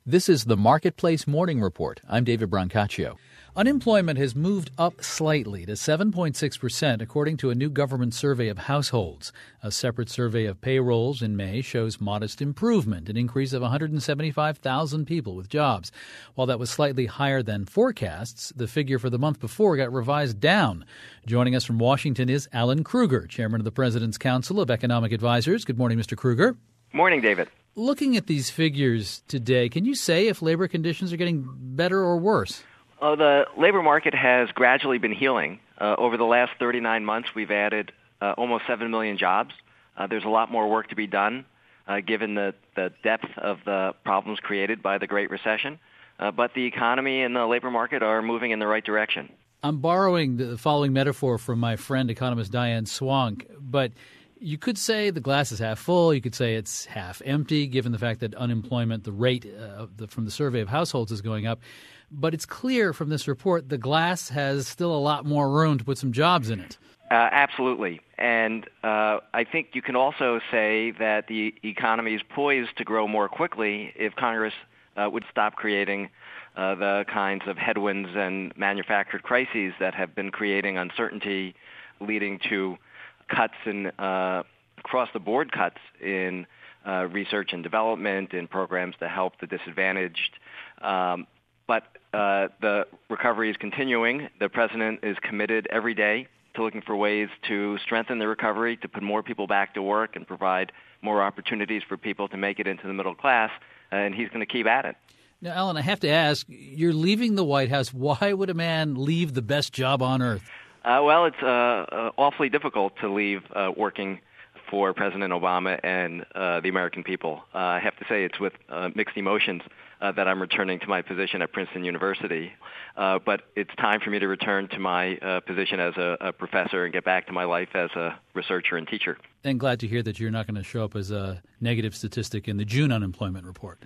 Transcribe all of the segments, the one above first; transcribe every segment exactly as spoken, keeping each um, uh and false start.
This is the Marketplace Morning Report. I'm David Brancaccio. Unemployment has moved up slightly to seven point six percent, according to a new government survey of households. A separate survey of payrolls in May shows modest improvement, an increase of one hundred seventy-five thousand people with jobs. While that was slightly higher than forecasts, the figure for the month before got revised down. Joining us from Washington is Alan Krueger, chairman of the President's Council of Economic Advisors. Good morning, Mister Krueger. Morning, David. Looking at these figures today, can you say if labor conditions are getting better or worse? Uh, the labor market has gradually been healing. Uh, over the last thirty-nine months, we've added uh, almost seven million jobs. Uh, there's a lot more work to be done, uh, given the, the depth of the problems created by the Great Recession. Uh, but the economy and the labor market are moving in the right direction. I'm borrowing the following metaphor from my friend, economist Diane Swank, but you could say the glass is half full. You could say it's half empty, given the fact that unemployment, the rate uh, the, from the survey of households is going up. But it's clear from this report the glass has still a lot more room to put some jobs in it. Uh, absolutely. And uh, I think you can also say that the economy is poised to grow more quickly if Congress uh, would stop creating uh, the kinds of headwinds and manufactured crises that have been creating uncertainty, leading to cuts in uh, across-the-board cuts in uh, research and development, in programs to help the disadvantaged. Um, but uh, the recovery is continuing. The president is committed every day to looking for ways to strengthen the recovery, to put more people back to work and provide more opportunities for people to make it into the middle class, and he's going to keep at it. Now, Alan, I have to ask, you're leaving the White House. Why would a man leave the best job on earth? Uh, well, it's uh, uh, awfully difficult to leave uh, working for President Obama and uh, the American people. Uh, I have to say it's with uh, mixed emotions uh, that I'm returning to my position at Princeton University. Uh, but it's time for me to return to my uh, position as a, a professor and get back to my life as a researcher and teacher. And glad to hear that you're not going to show up as a negative statistic in the June unemployment report.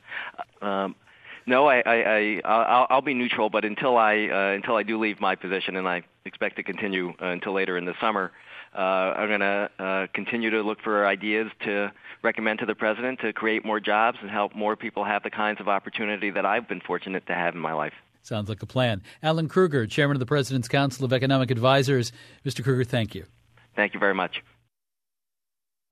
um, No, I, I, I, I'll, I'll be neutral, but until I uh, until I do leave my position, and I expect to continue uh, until later in the summer, uh, I'm going to uh, continue to look for ideas to recommend to the president to create more jobs and help more people have the kinds of opportunity that I've been fortunate to have in my life. Sounds like a plan. Alan Krueger, chairman of the President's Council of Economic Advisors. Mister Krueger, thank you. Thank you very much.